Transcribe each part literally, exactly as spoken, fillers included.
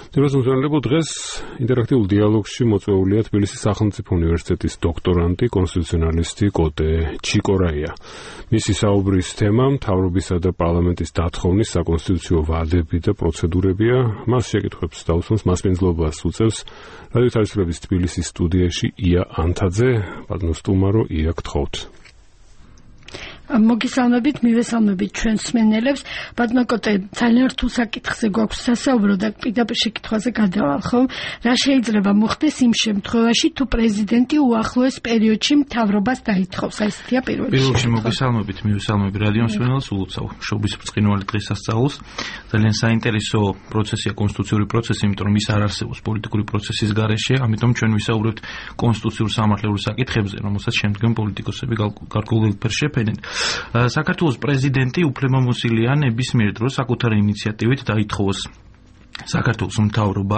Დებასმსმენელებო, დღეს ინტერაქტიულ დიალოგში მოწვეულია თბილისის სახელმწიფო უნივერსიტეტის დოქტორანტი, კონსტიტუციონალისტი კოტე ჩიკორაია. მისი საუბრის თემა მთავრობისა და პარლამენტის დათხოვნის საკონსტიტუციო ვადები და პროცედურებია. მას შეკითხვებს დაუსვამს, მასპინძლობას უწევს რადიო თავისუფლების თბილისის სტუდიაში ია ანთაძე. ბატონო სტუმარო, ია, გთხოვთ. მოგესალმებით, მივესალმებით ჩვენს მსმენელებს. ბატონო კოტე, ძალიან რთულ საკითხზე გვაქვს სასაუბრო და პირდაპირ შეკითხვაზე გადავალ, ხო? რა შეიძლება მოხდეს იმ შემთხვევაში, თუ პრეზიდენტი უახლოეს პერიოდში მთავრობას დაითხოვს? აი ესეთია პირველი. პირველში მოგესალმებით, მივესალმებით რადიო მსმენელს, ულოცავ შობის ბრწყინვალე დღესასწაულს. ძალიან საინტერესო პროცესია კონსტიტუციური პროცესი, იმიტომ რომ ის არ არსებობს პოლიტიკური პროცესის გარეშე, ამიტომ ჩვენ ვისაუბრებთ კონსტიტუციურ სამართლებრივ საკითხებზე, რომელსაც შემდგომ პოლიტიკოსები გარკვეულ ფერს შეფენენ. საქართველოს პრეზიდენტი უფლებამოსილია ნებისმიერ დროს საკუთარი ინიციატივით დაითხოვოს საქართველოს მთავრობა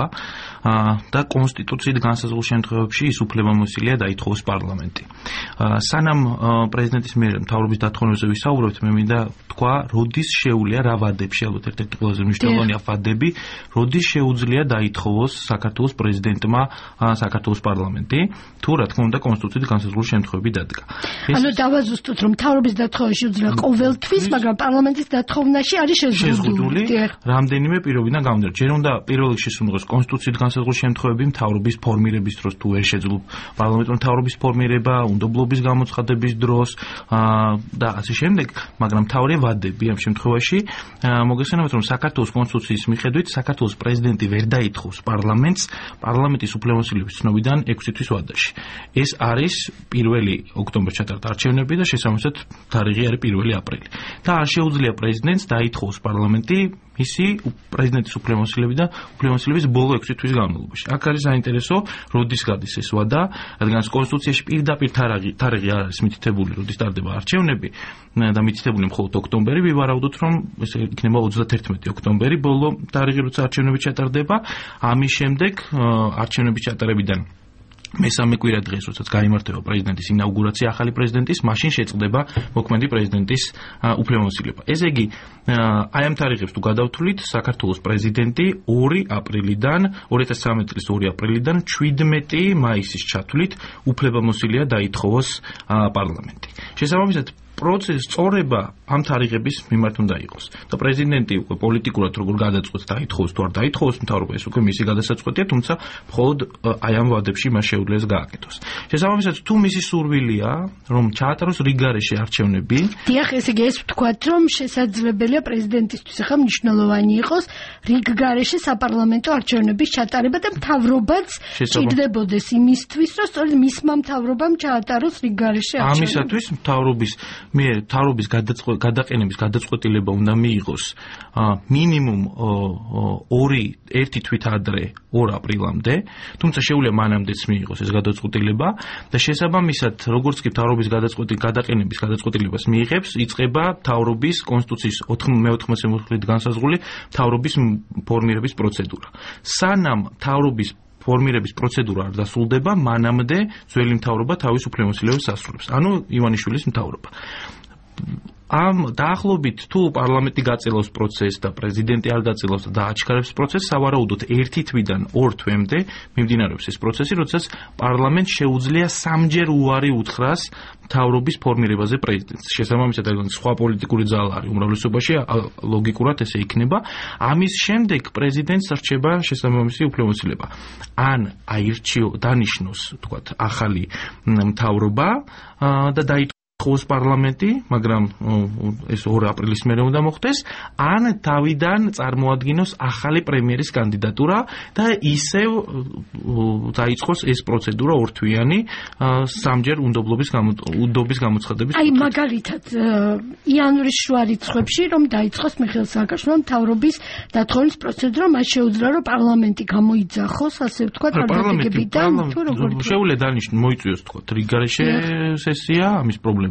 და კონსტიტუციით განსაზღვრულ შემთხვევებში ის უფლებამოსილია დაითხოვოს პარლამენტი. სანამ პრეზიდენტის მიერ მთავრობის დათხოვნაზე ვისაუბრებთ, მე მინდა თქვა, როდის შეუძლია რა ვადებში, ალბათ ერთ-ერთი ყველაზე მნიშვნელოვანია ვადები, როდის შეუძლია დაითხოვოს საქართველოს პრეზიდენტმა საქართველოს პარლამენტი, თუ რა თქმა უნდა კონსტიტუციით განსაზღვრული შემთხვევები დადგა. ანუ დავაზუსტოთ, რომ მთავრობის დათხოვნა შეუძლია ყოველთვის, მაგრამ პარლამენტის დათოვნაში არის შეზღუდული რამდენიმე პირობიდან გამომდინარე. ჯერ უნდა პირველ რიგში სრულდეს კონსტიტუციით განსაზღვრული შემთხვევები მთავრობის ფორმირების დროს, თუ ვერ შეძლო პარლამენტმა მთავრობის ფორმირება, უნდობლობის გამოცხადების დროს და ასე შემდეგ, მაგრამ მთავრია ვადები ამ შემთხვევაში. მოგესალმებით, რომ საქართველოს კონსტიტუციის მიხედვით საქართველოს პრეზიდენტი ვერ დაითხოვს პარლამენტს პარლამენტის უფლებამოსილების ცნობიდან ექვსი თვის ვადაში. ეს არის პირველი ოქტომბერს ჩატარდა არჩევნები და შესაბამისად თარიღი არის პირველი აპრილი. და არ შეუძლია პრეზიდენტს დაითხოვოს პარლამენტი მისი პრეზიდენტის უფლებამოსილები და უფლებამოსილების ბოლო ექვსი თვის განმავლობაში. აქ არის საინტერესო, როდის გადის ეს ვადა, რადგან კონსტიტუციაში პირდაპირ თარიღი თარიღი არ არის მითითებული, როდის ტარდება არჩევნები და მითითებული მხოლოდ ოქტომბერი. ვივარაუდოთ, რომ ეს იქნება ოცდაათერთმეტი ოქტომბერი ბოლო თარიღი, როცა არჩევნები ჩატარდება. ამის შემდეგ არჩევნების ჩატარებიდან მესამე კვირა დღეს, როდესაც გაიმართება პრეზიდენტის ინაუგურაცია, ახალი პრეზიდენტის, მაშინ შეწყდება მოქმედი პრეზიდენტის უფლებამოსილება. ესე იგი, აი ამ თარიღებს თუ გადავთვლით, საქართველოს პრეზიდენტი ორი აპრილიდან, ორი ათას ცხრამეტი წლის ორი აპრილიდან შვიდმეტი მაისის ჩათვლით უფლებამოსილია დაითხოვოს პარლამენტი. შესაბამისად, პროცესის სწორება ამ თარიღების მიმართ უნდა იყოს. და პრეზიდენტი უკვე პოლიტიკურად როგორ გადაწყვეტს დაითხოვოს თუ არ დაითხოვოს მთავრობა, ეს უკვე მისი გადასაწყვეტია, თუმცა მხოლოდ აი ამ ვადებში მას შეუძლია გააკეთოს. შესაბამისად, თუ მისი სურვილია, რომ ჩაატაროს რიგგარეშე არჩევნები, დიახ, ესე იგი ეს ვთქვათ, რომ შესაძლებელია პრეზიდენტისთვის ახლა მნიშვნელოვანი იყოს რიგგარეშე საპარლამენტო არჩევნების ჩატარება და მთავრობაც ჭირდებოდეს იმისთვის, რომ სწორედ მისმა მთავრობამ ჩაატაროს რიგგარეშე არჩევნები. ამისათვის მთავრობის მე თავრობის გადაყენების გადაწყვეტილება უნდა მიიღოს მინიმუმ ორი ერთი თვით ადრე ორ აპრილამდე, თუმცა შეუძლია მანამდეც მიიღოს ეს გადაწყვეტილება და შესაბამისად, როგორც კი თავრობის გადაყენების გადაწყვეტილებას მიიღებს, იწყება თავრობის კონსტიტუციის მეოთხმოცდამეხუთე მუხლით განსაზღვრული თავრობის ფორმირების პროცედურა. სანამ თავრობის ფორმირების პროცედურა არ დასრულდება, მანამდე ძველი მთავრობა თავის უფლებამოსილებას ასრულებს. ანუ ივანიშვილის მთავრობა. ამ დაახლოებით თუ პარლამენტი გაწელავს პროცესს და პრეზიდენტი არ გაწელავს და დააჩქარებს პროცესს, სავარაუდოდ ერთი თვიდან ორ თვემდე მიმდინარეობს ეს პროცესი, როდესაც პარლამენტს შეუძლია სამჯერ უარი უთხრას მთავრობის ფორმირებაზე პრეზიდენტს. შესაბამისად, სხვა პოლიტიკური ძალა არის უმრავლესობაში, ლოგიკურად ესე იქნება. ამის შემდეგ პრეზიდენტს რჩება შესაბამისი უფლებამოსილება. ან აირჩიო დანიშნოს, თქვათ, ახალი მთავრობა და დაითხოვოს პარლამენტი, მაგრამ ეს ორ აპრილის მერე უნდა მოხდეს, ან თავიდან წარმოადგინოს ახალი პრემიერის კანდიდატურა და ისევ დაიწყოს ეს პროცედურა ორთვიანი სამჯერ უნდობლობის უნდობის გამოცხადების. აი მაგალითად, იანვრის შუა რიცხვებში რომ დაიწყოს მიხეილ სააკაშვილმა მთავრობის დათხოვნის პროცედურა, მას შეუძლია რომ პარლამენტი გამოიძახოს, ასე ვთქვათ, არდადეგებიდან თუ როგორ შეუძლია დანიშნოს, მოიწვიოს, თქვათ, რიგგარეშე სესია, ამის პრობლემა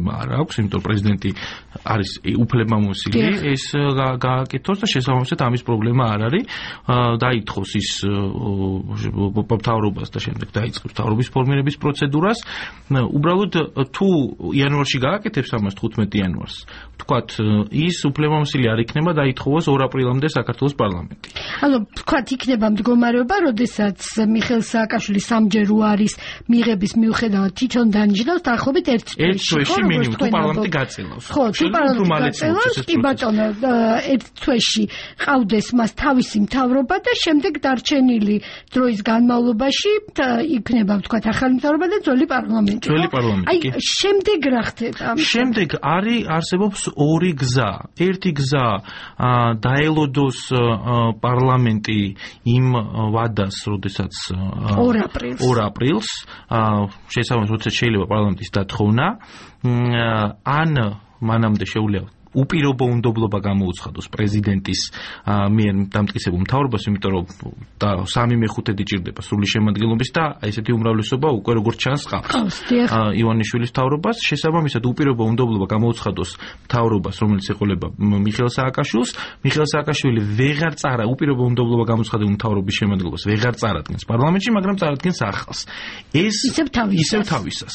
პრობლემა არ აქვს, იმიტომ პრეზიდენტი არის უფლებამოსილი ეს გააკეთოს და შესაბამისად ამის პრობლემა არ არის. დაითხოვს ის მთავრობას და შემდეგ დაიწყებს მთავრობის ფორმირების პროცედურას. უბრალოდ თუ იანვარში გააკეთებს ამას თხუთმეტი იანვარს, თქვათ ის უფლებამოსილი არ იქნება დაითხოვოს ორ აპრილამდე საქართველოს პარლამენტი. ანუ თქვათ იქნება მდგომარეობა, როდესაც მიხეილ სააკაშვილი სამჯერ უარის მიღების მიუხედავად თვითონ დანიშნავს დაახლოებით ერთ თვეში. ერთ თვეში მინიმუმ თუ პარლამენტი გაწელავს. ხო, თუ პარლამენტი გაწელავს, კი ბატონო, ერთ თვეში ყავდეს მას თავისი მთავრობა და შემდეგ დარჩენილი დროის განმავლობაში იქნება ვთქვათ ახალი მთავრობა და ძველი პარლამენტი. ძველი პარლამენტი. აი, შემდეგ რა ხდება? შემდეგ არის არსებობს ორი გზა. ერთი გზა დაელოდოს პარლამენტი იმ ვადას, როდესაც ორ აპრილს. ორ აპრილს, შესაბამისად, როდესაც შეიძლება პარლამენტის დათხოვნა, ან მანამდე შეუძლია უპირობო უნდობლობა გამოუცხადოს პრეზიდენტის მიერ დამტკიცებულ მთავრობას, იმიტომ რომ და სამი მეხუთედი ჭირდება სრული შემადგენლობის და ესეთი უმრავლესობა უკვე როგორც ჩანს ყავს ივანიშვილის მთავრობას. შესაბამისად უპირობო უნდობლობა გამოუცხადოს მთავრობას, რომელიც ეყოლება მიხეილ სააკაშვილს. მიხეილ სააკაშვილი ვეღარ წარა უპირობო უნდობლობა გამოუცხადებულ მთავრობის შემადგენლობას, ვეღარ წარადგენს პარლამენტში, მაგრამ წარადგენს ახალს. ეს ისევ ისევ თავისას.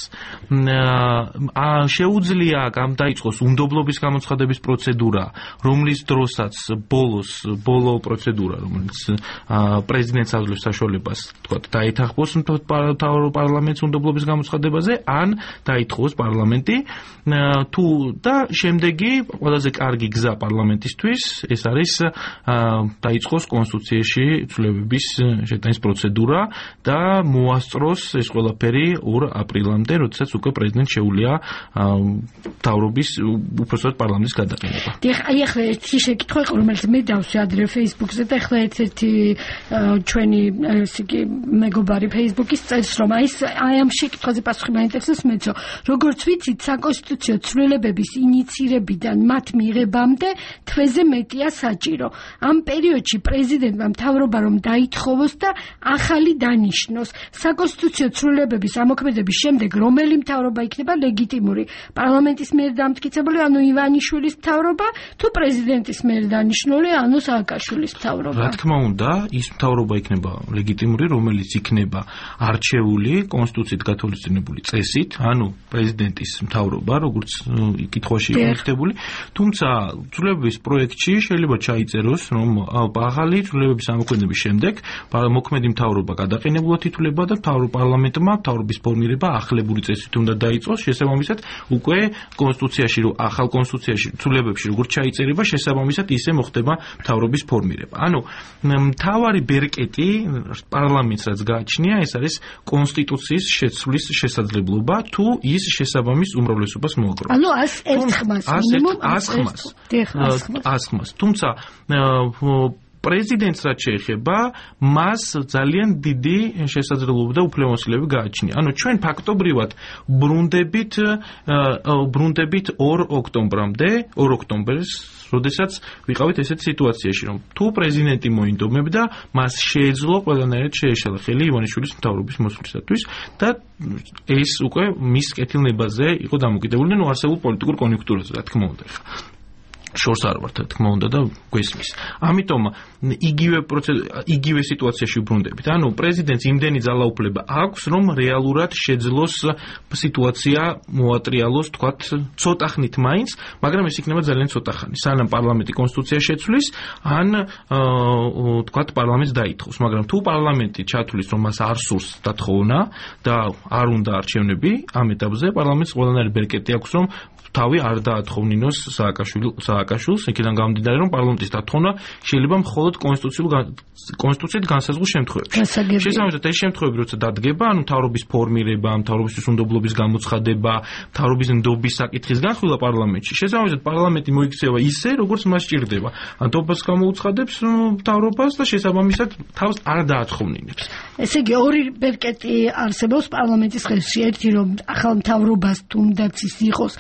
შეუძლია გამდაიწყოს უნდობლობის გამოცხადების პროცედურა, რომლის დროსაც ბოლოს ბოლო პროცედურა, რომელიც პრეზიდენტს აძლევს საშუალებას, თქვათ, დაეთანხმოს პარლამენტის უნდობლობის გამოცხადებაზე, ან დაითხოვოს პარლამენტი, თუ და შემდეგი ყველაზე კარგი გზა პარლამენტისთვის ეს არის დაიწყოს კონსტიტუციაში ცვლილებების შეტანის პროცედურა და მოასწროს ეს ყველაფერი ორ აპრილამდე, როდესაც უკვე პრეზიდენტს შეუძლია მთავრობის უпростоოდ პარლამენტის გადაყენება. დიახ, აი ახლა ერთი შეკითხვა იყო, რომელიც მე დავსვი ადრე Facebook-ზე და ახლა ერთ-ერთი ჩვენი ესე იგი მეგობარი Facebook-ის წერს, რომ აი აი ამ შეკითხვაზე პასუხი მაინტერესებს მეცო. როგორც ვიცით, საკონსტიტუციო ცვლილებების ინიცირებიდან მათ მიღებამდე თვეზე მეტია საჭირო. ამ პერიოდში პრეზიდენტმა მთავრობა რომ დაითხოვოს და ახალი დანიშნოს. საკონსტიტუციო ცვლილებების ამოქმედების შემდეგ რომელი მთავრობა იქნება ლეგიტიმური? პარლამენტის მიერ დამტკიცებული, ანუ ივანიშვილის მთავრობა, თუ პრეზიდენტის მიერ დანიშნული, ანუ სააკაშვილის მთავრობა? რა თქმა უნდა, ის მთავრობა იქნება ლეგიტიმური, რომელიც იქნება არჩეული კონსტიტუციით გათვალისწინებული წესით, ანუ პრეზიდენტის მთავრობა, როგორც კითხვაში იქნებული. თუმცა ცვლილებების პროექტში შეიძლება ჩაიწეროს, რომ ახალი ცვლილებების ამოქმედების შემდეგ მოქმედი მთავრობა გადაყენებულად ითვლება და პარლამენტმა მთავრობის ფორმირება ახალებული წესით უნდა დაიწყოს. შესაბამისად, უკვე კონსტიტუციაში, რომ ახალ კონსტიტუციაში ცვლილებებში როგორც ჩაიწერება, შესაბამისად ისე მოხდება მთავრობის ფორმირება. ანუ მთავარი ბერკეტი პარლამენტს რაც გააჩნია, ეს არის კონსტიტუციის შეცვლის შესაძლებლობა, თუ ის შესაბამის უმრავლესობას მოაგროვებს. ანუ ას ერთ ხმას, მინიმუმ ას ხმას. ას ხმას. თუმცა პრეზიდენტს რაც შეეხება, მას ძალიან დიდი შესაძლებლობა და უფლებამოსილები გააჩნია. ანუ ჩვენ ფაქტობრივად ბრუნდებით ბრუნდებით ორ ოქტომბრამდე, ორ ოქტომბერს, როდესაც ვიყავით ესეთ სიტუაციაში, რომ თუ პრეზიდენტი მოინდომებდა, მას შეეძლო ყველანაირად შეეშალა ხელი ივანიშვილის მთავრობის მოსვლისათვის და ეს უკვე მის კეთილნებაზე იყო დამოკიდებული, ნუ არსებულ პოლიტიკურ კონიუნქტურაზე, რა თქმა უნდა. შორს არ ვართ, რა თქმა უნდა და გვესმის. ამიტომ იგივე იგივე სიტუაციაში ვბრუნდებით. ანუ პრეზიდენტს იმდენი ძალაუფლება აქვს, რომ რეალურად შეძლოს სიტუაცია მოატრიალოს, თქვათ, ცოტა ხნით მაინც, მაგრამ ეს იქნება ძალიან ცოტა ხანი. სანამ პარლამენტი კონსტიტუცია შეცვლის, ან თქვათ, პარლამენტს დაითხოვს. მაგრამ თუ პარლამენტი ჩათვლის, რომ მას არ სურს დათხოვნა და არ უნდა არჩევნები, ამ ეტაპზე პარლამენტს ყველანაირი ბერკეტი აქვს, რომ თავი არ დაათხოვნინოს სააკაშვილს, იქიდან გამომდინარე, რომ პარლამენტის დათხოვნა შეიძლება მხოლოდ კონსტიტუციით განსაზღვრულ შემთხვევებში. შესაბამისად, ეს შემთხვევები, როცა დადგება, ანუ მთავრობის ფორმირება, მთავრობისთვის უნდობლობის გამოცხადება, მთავრობის ნდობის საკითხის განხილვა პარლამენტში, შესაბამისად, პარლამენტი მოიქცევა ისე, როგორც მას სჭირდება. ნდობას გამოუცხადებს მთავრობას და შესაბამისად თავს არ დაათხოვნინებს. ესე იგი, ორი ბერკეტი არსებობს პარლამენტის ხელში. ერთი, რომ ახალ მთავრობას თუნდაც ის იყოს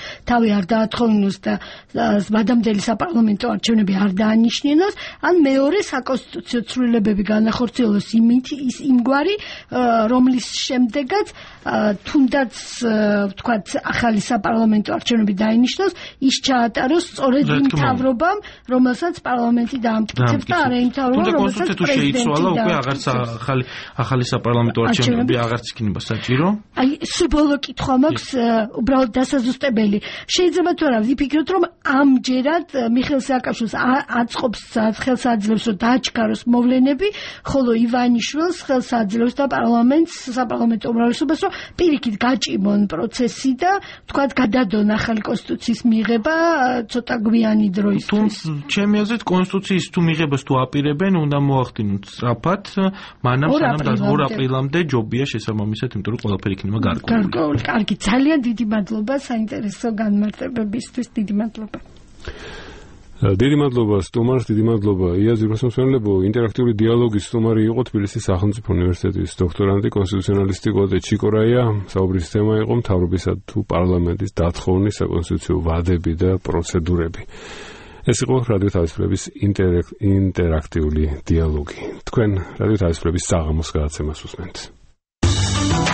თავი არ დაათხოვინოს და ვადამდელი საპარლამენტო არჩევნები არ დაანიშნინოს, ან მეორე საკონსტიტუციო ცვლილებები განახორციელოს იმით ის იმგვარი, რომლის შემდეგაც თუნდაც ვთქვათ ახალი საპარლამენტო არჩევნები დაინიშნოს, ის ჩაატაროს სწორედ იმ მთავრობამ, რომელსაც პარლამენტი დაამტკიცებს და არა იმ მთავრობამ, რომელსაც პრეზიდენტი უკვე აღარც ახალი ახალი საპარლამენტო არჩევნები აღარც იქნება საჭირო. აი, სულ ბოლო კითხვა მაქვს, უბრალოდ დასაზუსტებელი. შეიძლება თუ არა ვიფიქროთ, რომ ამჯერად მიხეილ სააკაშვილს აწყობს ხელს აძლევს, რომ დააჩქაროს მოვლენები, ხოლო ივანიშვილს ხელს აძლევს და პარლამენტს, საპარლამენტო უმრავლესობას, რომ პირიქით გაჭიმონ პროცესი და თქვათ გადადონ ახალი კონსტიტუციის მიღება ცოტა გვიანი დროისთვის. ჩემი აზრით კონსტიტუციის თუ მიღებას თუ აპირებენ, უნდა მოახდინონ სწრაფად, მანამ სანამ ორ აპრილამდე ჯობია შესაბამისად, იმიტომ რომ ყველაფერი იქნება გარკვეული. გარკვეული. კარგი, ძალიან დიდი მადლობა საინტერესო განმარტებებისთვის, დიდი მადლობა. დიდი მადლობა სტუმარს, დიდი მადლობა იაზი რუსმსმენელებო. ინტერაქტიული დიალოგის სტუმარი იყო თბილისის სახელმწიფო უნივერსიტეტის დოქტორანტი, კონსტიტუციონალისტი კოტე ჩიკორაია. საუბრის თემა იყო მთავრობისა თუ პარლამენტის დათხოვნის საკონსტიტუციო ვადები და პროცედურები. ეს იყო რადიო თავისუფლების ინტერაქტიული დიალოგი. თქვენ რადიო თავისუფლების საღამოს გადაცემას უსმენთ.